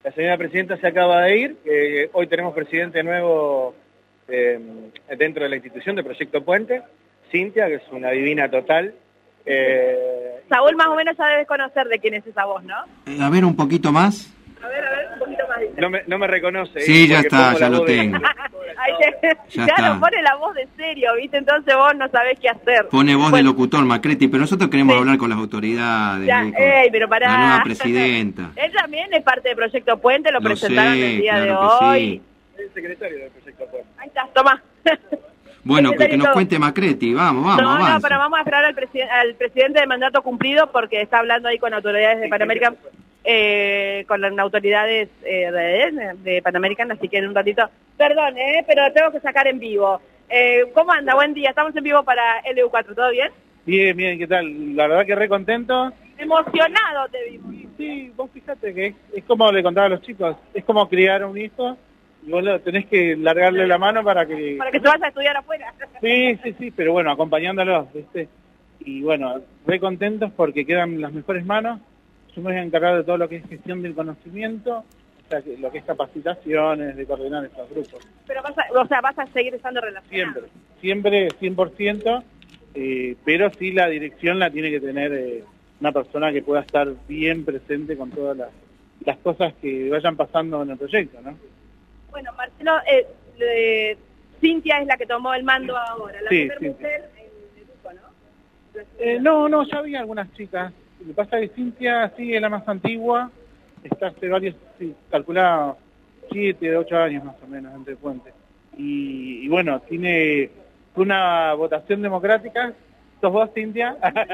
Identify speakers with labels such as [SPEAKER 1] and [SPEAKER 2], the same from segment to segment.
[SPEAKER 1] La señora presidenta se acaba de ir, hoy tenemos presidente nuevo dentro de la institución de Proyecto Puente, Cintia, que es una divina total.
[SPEAKER 2] Saúl más o menos ya debes conocer de quién es esa voz, ¿no?
[SPEAKER 3] A ver, un poquito más.
[SPEAKER 2] A ver, un poquito más. Dice.
[SPEAKER 1] No me reconoce.
[SPEAKER 3] Sí, ya está, ya lo tengo.
[SPEAKER 2] Ya nos pone la voz de serio, ¿viste? Entonces vos no sabés qué hacer.
[SPEAKER 3] Pone voz de locutor, Macretti, pero nosotros queremos hablar con las autoridades.
[SPEAKER 2] Ya, pero pará.
[SPEAKER 3] La nueva presidenta.
[SPEAKER 2] Él también es parte de Proyecto Puente, lo presentaron el día de
[SPEAKER 3] claro
[SPEAKER 2] hoy.
[SPEAKER 3] Sí.
[SPEAKER 1] Es el secretario del Proyecto Puente.
[SPEAKER 2] Ahí está, tomá.
[SPEAKER 3] Bueno, que nos cuente Macretti, vamos.
[SPEAKER 2] No, pero vamos a esperar al presidente de mandato cumplido porque está hablando ahí con autoridades de Panamerican, con las autoridades de Panamerican, así que en un ratito, perdón, pero tengo que sacar en vivo. ¿Cómo anda? Buen día, estamos en vivo para LU4, ¿todo bien?
[SPEAKER 1] Bien, ¿qué tal? La verdad que re contento.
[SPEAKER 2] Emocionado te vimos.
[SPEAKER 1] Sí, vos fíjate que es como le contaba a los chicos, es como criar un hijo. Y vos tenés que largarle la mano para que
[SPEAKER 2] se vaya a estudiar afuera.
[SPEAKER 1] Sí, pero bueno, acompañándolos, ¿viste? Y bueno, re contentos porque quedan en las mejores manos. Yo me voy a encargar de todo lo que es gestión del conocimiento, o sea, lo que es capacitaciones, de coordinar estos grupos.
[SPEAKER 2] Pero vas a seguir estando relacionado.
[SPEAKER 1] Siempre 100%, pero sí la dirección la tiene que tener una persona que pueda estar bien presente con todas las cosas que vayan pasando en el proyecto, ¿no?
[SPEAKER 2] Bueno, Marcelo, Cintia es la que tomó el mando ahora, la primera mujer en el grupo, ¿no?
[SPEAKER 1] No, ya había algunas chicas. Lo que pasa es que Cintia sí es la más antigua, está hace varios, calculaba 7, 8 años más o menos entre Puente. Y bueno, tiene una votación democrática. ¿Sos vos, Cintia?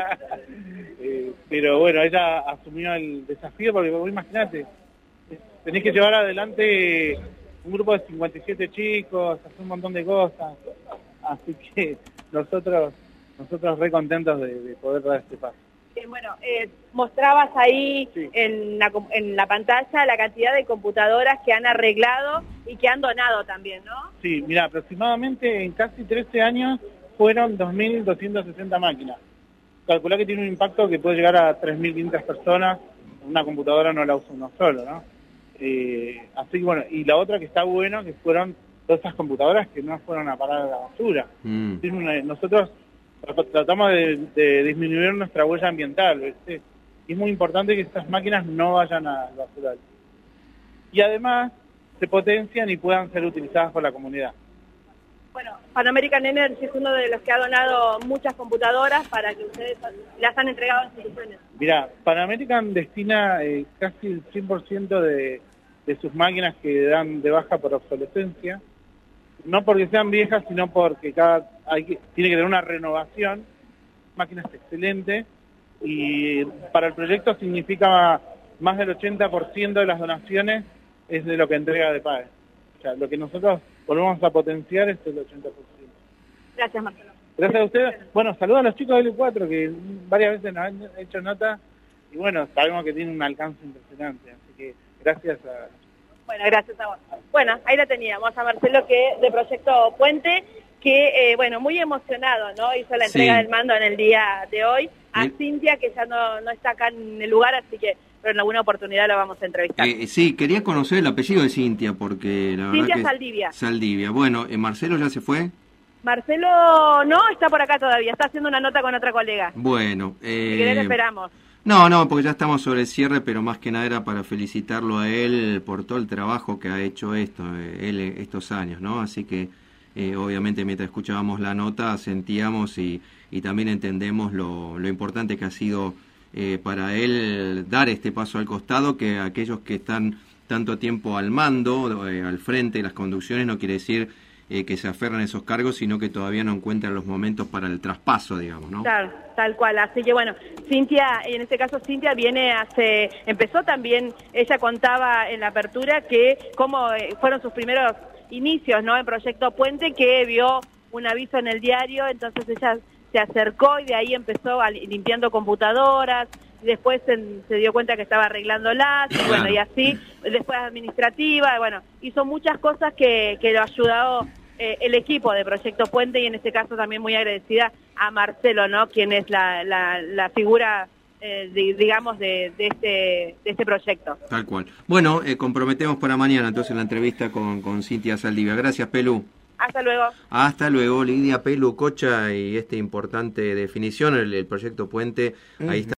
[SPEAKER 1] Pero bueno, ella asumió el desafío porque vos imaginate, tenés que llevar adelante un grupo de 57 chicos, hacer un montón de cosas, así que nosotros re contentos de poder dar este paso.
[SPEAKER 2] Bueno, mostrabas ahí en la pantalla la cantidad de computadoras que han arreglado y que han donado también, ¿no? Sí,
[SPEAKER 1] mira, aproximadamente en casi 13 años fueron 2.260 máquinas. Calculá que tiene un impacto que puede llegar a 3.500 personas, una computadora no la usa uno solo, ¿no? Así que bueno, y la otra que está bueno, que fueron todas esas computadoras que no fueron a parar a la basura. Nosotros tratamos de disminuir nuestra huella ambiental, ¿viste? Y es muy importante que estas máquinas no vayan al basural. Y además se potencian y puedan ser utilizadas por la comunidad.
[SPEAKER 2] Bueno, Panamerican Energy es uno de los que ha donado muchas computadoras para que ustedes las han entregado a instituciones.
[SPEAKER 1] Mirá, Panamerican destina casi el 100% de sus máquinas que dan de baja por obsolescencia, no porque sean viejas, sino porque tiene que tener una renovación, máquinas excelentes, y para el proyecto significa más del 80% de las donaciones es de lo que entrega de PAE. O sea, lo que nosotros volvemos a potenciar es el 80%.
[SPEAKER 2] Gracias, Marcelo.
[SPEAKER 1] Gracias a ustedes. Bueno, saludos a los chicos de L4 que varias veces nos han hecho nota y bueno, sabemos que tienen un alcance impresionante, así que gracias a...
[SPEAKER 2] Bueno, gracias a vos. Bueno, ahí la teníamos a Marcelo, que de Proyecto Puente, que, bueno, muy emocionado, ¿no? Hizo la entrega del mando en el día de hoy. A Cintia, que ya no está acá en el lugar, así que pero en alguna oportunidad la vamos a entrevistar.
[SPEAKER 3] Sí, quería conocer el apellido de Cintia, porque la verdad
[SPEAKER 2] Cintia
[SPEAKER 3] que...
[SPEAKER 2] Saldivia.
[SPEAKER 3] Saldivia. Bueno, ¿Marcelo ya se fue?
[SPEAKER 2] Marcelo no, está por acá todavía, está haciendo una nota con otra colega.
[SPEAKER 3] Bueno.
[SPEAKER 2] Si querés, esperamos.
[SPEAKER 3] No, porque ya estamos sobre el cierre, pero más que nada era para felicitarlo a él por todo el trabajo que ha hecho él estos años, ¿no? Así que, obviamente, mientras escuchábamos la nota, sentíamos y también entendemos lo importante que ha sido para él dar este paso al costado, que aquellos que están tanto tiempo al mando, al frente de las conducciones, no quiere decir que se aferran a esos cargos, sino que todavía no encuentran los momentos para el traspaso, digamos, ¿no?
[SPEAKER 2] Claro, tal cual. Así que bueno, Cintia, en este caso Cintia empezó también, ella contaba en la apertura que cómo fueron sus primeros inicios, ¿no? En Proyecto Puente, que vio un aviso en el diario, entonces ella se acercó y de ahí empezó limpiando computadoras, después se dio cuenta que estaba arreglándolas, y bueno, y así, después administrativa, y bueno, hizo muchas cosas que lo ayudó el equipo de Proyecto Puente, y en este caso también muy agradecida a Marcelo, ¿no? Quien es la figura digamos, de este proyecto.
[SPEAKER 3] Tal cual. Bueno, comprometemos para mañana entonces la entrevista con Cintia Saldivia. Gracias, Pelu.
[SPEAKER 2] Hasta luego.
[SPEAKER 3] Hasta luego, Lidia Pelu Cocha, y esta importante definición, el proyecto Puente, ahí está.